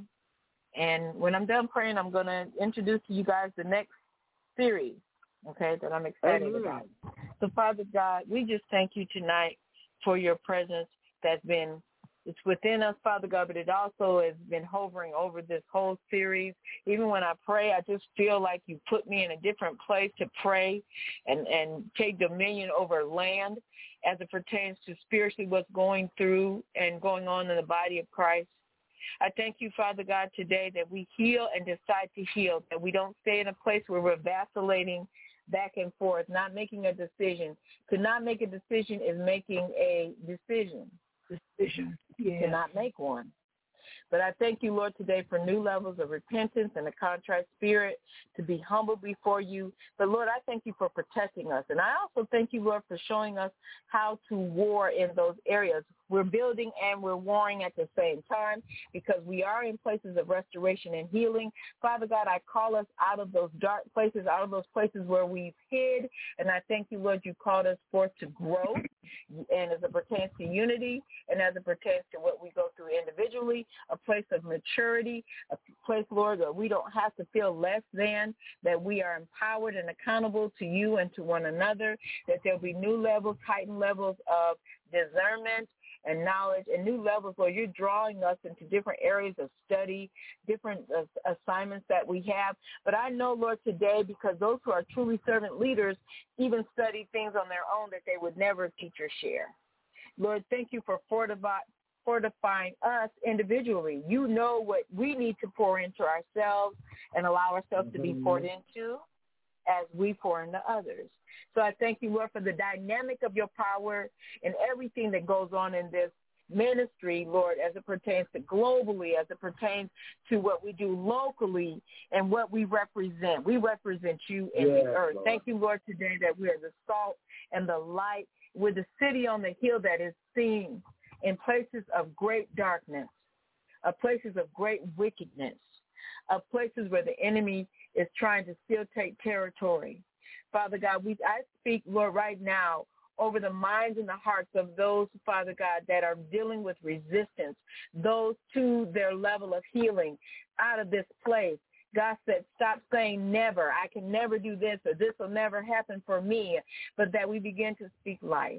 Speaker 4: And when I'm done praying, I'm going to introduce to you guys the next series, okay, that I'm excited
Speaker 3: Amen.
Speaker 4: about. So, Father God, we just thank you tonight for your presence that's been, it's within us, Father God, but it also has been hovering over this whole series. Even when I pray, I just feel like you put me in a different place to pray and, and take dominion over land as it pertains to spiritually what's going through and going on in the body of Christ. I thank you, Father God, today that we heal and decide to heal, that we don't stay in a place where we're vacillating back and forth, not making a decision. To not make a decision is making a decision. Decision. Yeah. To not make one. But I thank you, Lord, today for new levels of repentance and a contrite spirit, to be humble before you. But, Lord, I thank you for protecting us. And I also thank you, Lord, for showing us how to war in those areas. We're building and we're warring at the same time because we are in places of restoration and healing. Father God, I call us out of those dark places, out of those places where we've hid. And I thank you, Lord, you called us forth to grow. And as it pertains to unity and as it pertains to what we go through individually, a place of maturity, a place, Lord, that we don't have to feel less than, that we are empowered and accountable to you and to one another, that there'll be new levels, heightened levels of discernment and knowledge and new levels where you're drawing us into different areas of study, different uh, assignments that we have. But I know, Lord, today, because those who are truly servant leaders even study things on their own that they would never teach or share. Lord, thank you for fortify, fortifying us individually. You know what we need to pour into ourselves and allow ourselves mm-hmm. to be poured into as we pour into others. So I thank you, Lord, for the dynamic of your power and everything that goes on in this ministry, Lord, as it pertains to globally, as it pertains to what we do locally and what we represent. We represent you in yes, the earth. Lord. Thank you, Lord, today that we are the salt and the light. We're the city on the hill that is seen in places of great darkness, of places of great wickedness, of places where the enemy is trying to still take territory. Father God, we I speak, Lord, right now over the minds and the hearts of those, Father God, that are dealing with resistance, those to their level of healing out of this place. God said, stop saying never. I can never do this or this will never happen for me, but that we begin to speak life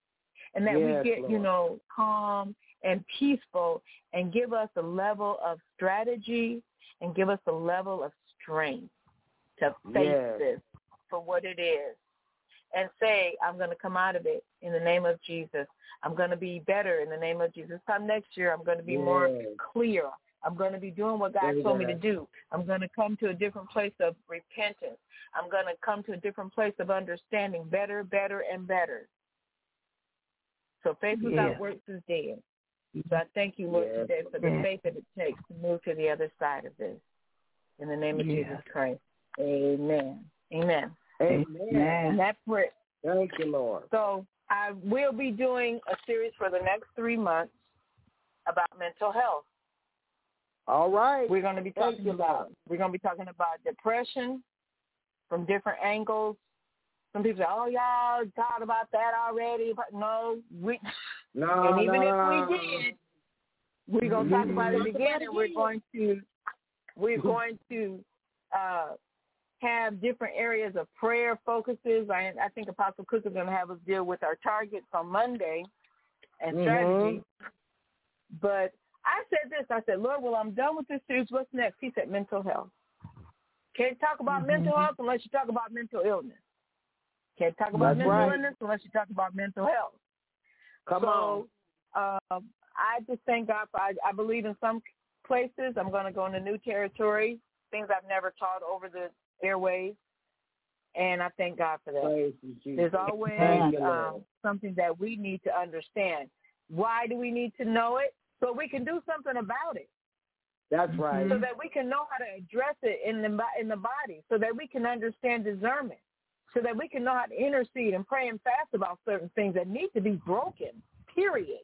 Speaker 4: and that yes, we get, Lord. you know, calm and peaceful and give us a level of strategy and give us a level of strength to face yes. this for what it is and say, I'm going to come out of it in the name of Jesus. I'm going to be better in the name of Jesus. Come next year, I'm going to be yes. more clear. I'm going to be doing what God told me to do. I'm going to come to a different place of repentance. I'm going to come to a different place of understanding better, better, and better. So faith without
Speaker 5: yes.
Speaker 4: works is dead. So I thank you, Lord,
Speaker 3: yes.
Speaker 4: today for the
Speaker 5: yes.
Speaker 4: faith that it takes to move to the other side of this. In the name of
Speaker 5: yes.
Speaker 4: Jesus Christ. Amen. Amen.
Speaker 3: Amen.
Speaker 4: And that's where.
Speaker 3: Thank you, Lord.
Speaker 4: So I will be doing a series for the next three months about mental health.
Speaker 3: All right.
Speaker 4: We're going to be
Speaker 3: Thank
Speaker 4: talking
Speaker 3: you,
Speaker 4: about
Speaker 3: Lord.
Speaker 4: we're going to be talking about depression from different angles. Some people say, "Oh, y'all talked about that already," but no, we.
Speaker 3: No,
Speaker 4: and even
Speaker 3: no.
Speaker 4: if we did, we're going to talk about it again, and we're going to we're going to uh, have different areas of prayer focuses. I, I think Apostle Cook is going to have us deal with our targets on Monday and strategy.
Speaker 3: Mm-hmm.
Speaker 4: But I said this. I said, Lord, well, I'm done with this series. What's next? He said, mental health. Can't talk about mm-hmm. mental health unless you talk about mental illness. Can't talk about
Speaker 3: That's
Speaker 4: mental
Speaker 3: right.
Speaker 4: illness unless you talk about mental health.
Speaker 3: Come
Speaker 4: so,
Speaker 3: on.
Speaker 4: Um, I just thank God for, I, I believe in some places I'm going to go into new territory, things I've never taught over the airwaves, and I thank God for that.
Speaker 3: Praise you,
Speaker 4: There's always um, something that we need to understand. Why do we need to know it? So we can do something about it.
Speaker 3: That's right.
Speaker 4: So that we can know how to address it in the in the body, so that we can understand discernment, so that we can know how to intercede and pray and fast about certain things that need to be broken, period.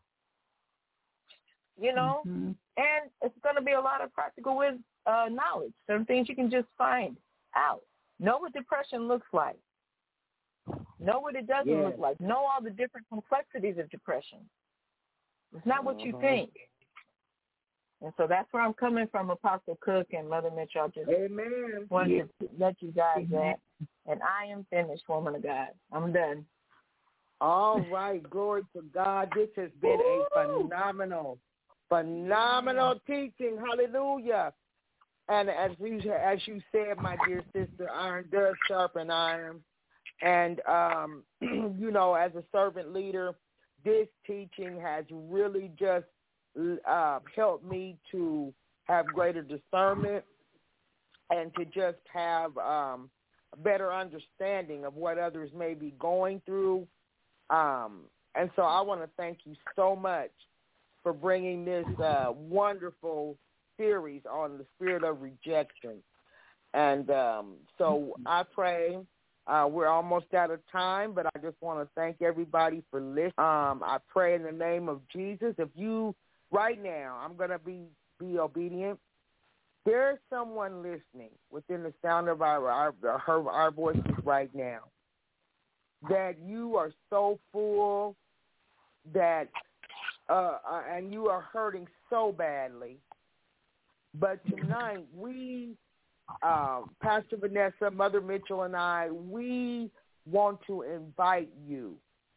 Speaker 4: You know? Mm-hmm. And it's going to be a lot of practical with uh, knowledge, some things you can just find out. Know what depression looks like. Know what it doesn't
Speaker 3: yes.
Speaker 4: look like. Know all the different complexities of depression. It's not what you
Speaker 3: uh-huh.
Speaker 4: think. And so that's where I'm coming from, Apostle Cook and Mother Mitchell. I just
Speaker 3: Amen.
Speaker 4: wanted
Speaker 3: yes.
Speaker 4: to let you guys that. And I am finished, woman of God. I'm done.
Speaker 3: All right. Glory to God. This has been Ooh. a phenomenal, phenomenal teaching. Hallelujah. And as you, as you said, my dear sister, iron does sharpen iron. And, um, you know, as a servant leader, this teaching has really just uh, helped me to have greater discernment and to just have um, a better understanding of what others may be going through. Um, and so I want to thank you so much for bringing this uh, wonderful series on the spirit of rejection. And um, so I pray. Uh, we're almost out of time, but I just want to thank everybody for listening. Um, I pray in the name of Jesus. If you, right now, I'm going to be, be obedient. There's someone listening within the sound of our, our, our, our voices right now that you are so full that, uh, and you are hurting so badly. But tonight, we... Uh, Pastor Vanessa, Mother Mitchell, and I, we want to invite you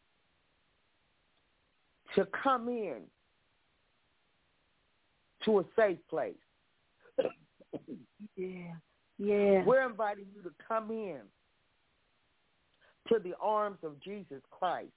Speaker 3: to come in to a safe place.
Speaker 5: yeah, yeah.
Speaker 3: We're inviting you to come in to the arms of Jesus Christ.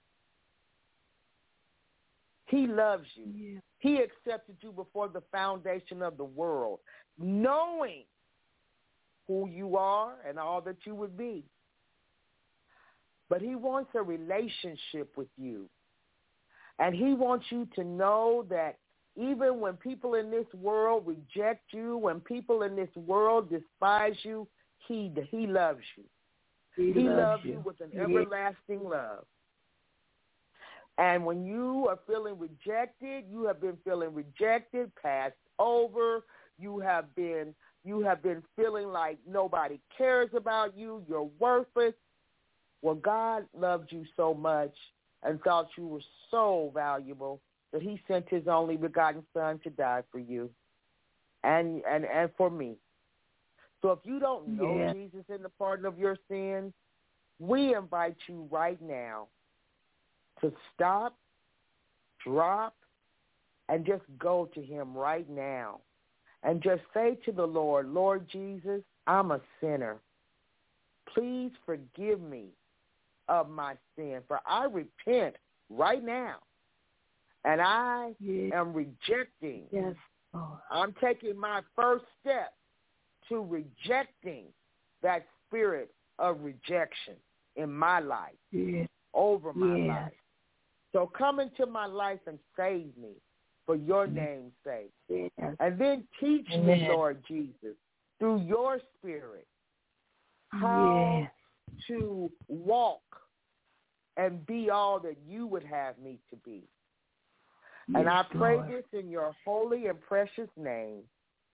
Speaker 3: He loves you.
Speaker 5: Yeah.
Speaker 3: He accepted you before the foundation of the world, knowing who you are and all that you would be. But he wants a relationship with you. And he wants you to know that even when people in this world reject you, when people in this world despise you, he he loves you.
Speaker 5: He,
Speaker 3: he
Speaker 5: loves,
Speaker 3: loves
Speaker 5: you.
Speaker 3: you with an
Speaker 5: yeah.
Speaker 3: everlasting love. And when you are feeling rejected, you have been feeling rejected, passed over, you have been You have been feeling like nobody cares about you. You're worthless. Well, God loved you so much and thought you were so valuable that he sent his only begotten son to die for you and and, and for me. So if you don't know
Speaker 5: yeah.
Speaker 3: Jesus in the pardon of your sins, we invite you right now to stop, drop, and just go to him right now. And just say to the Lord, Lord Jesus, I'm a sinner. Please forgive me of my sin, for I repent right now. And I
Speaker 5: yes.
Speaker 3: am rejecting
Speaker 5: yes. oh.
Speaker 3: I'm taking my first step to rejecting that spirit of rejection in my life,
Speaker 5: Yes.
Speaker 3: over my
Speaker 5: Yes.
Speaker 3: life. So come into my life and save me for your name's sake.
Speaker 5: Yes.
Speaker 3: And then teach
Speaker 4: Amen.
Speaker 3: me, Lord Jesus, through your spirit, how
Speaker 5: Yes.
Speaker 3: to walk and be all that you would have me to be. And I
Speaker 5: Yes,
Speaker 3: pray
Speaker 5: Lord.
Speaker 3: this in your holy and precious name.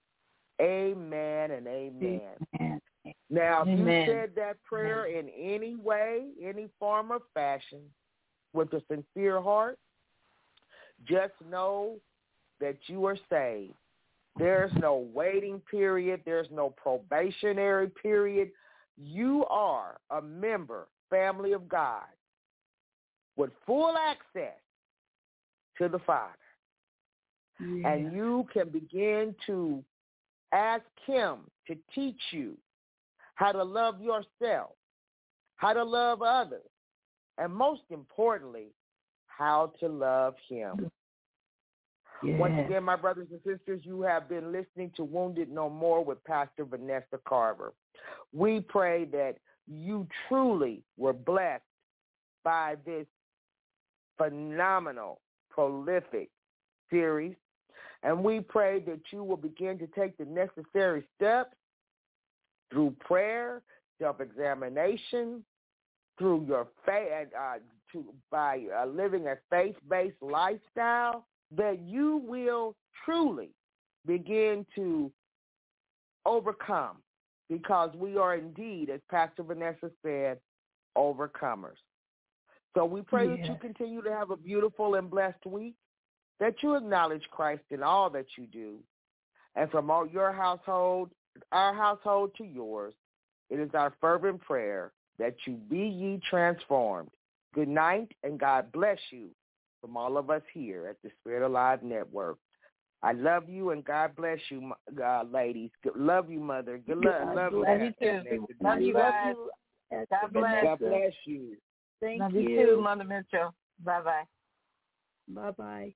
Speaker 3: Amen and amen.
Speaker 5: Amen.
Speaker 3: Now, if
Speaker 4: Amen.
Speaker 3: you said that prayer in any way, any form or fashion, with a sincere heart, just know that you are saved. There's no waiting period. There's no probationary period. You are a member, family of God, with full access to the Father.
Speaker 5: Yes.
Speaker 3: And you can begin to ask him to teach you how to love yourself, how to love others, and most importantly, how to love him.
Speaker 5: Yes.
Speaker 3: Once again, my brothers and sisters, you have been listening to Wounded No More with Pastor Vanessa Carver. We pray that you truly were blessed by this phenomenal, prolific series. And we pray that you will begin to take the necessary steps through prayer, self-examination, through your faith, uh, to by uh, living a faith-based lifestyle, that you will truly begin to overcome, because we are indeed, as Pastor Vanessa said, overcomers. So we pray
Speaker 5: Yes.
Speaker 3: that you continue to have a beautiful and blessed week, that you acknowledge Christ in all that you do, and from all your household, our household to yours, it is our fervent prayer that you be ye transformed. Good night, and God bless you from all of us here at the Spirit Alive Network. I love you, and God bless you, uh, ladies. Good, love you, Mother. Good luck.
Speaker 5: God
Speaker 3: Love you,
Speaker 4: bless you
Speaker 3: Pastor
Speaker 4: too.
Speaker 3: Vanessa.
Speaker 4: Love you
Speaker 5: Love
Speaker 4: guys.
Speaker 5: you, Pastor
Speaker 4: God bless.
Speaker 3: God
Speaker 5: Vanessa.
Speaker 3: bless you.
Speaker 5: Thank
Speaker 4: Love
Speaker 5: you.
Speaker 4: you too, Mother Mitchell. Bye-bye.
Speaker 5: Bye-bye.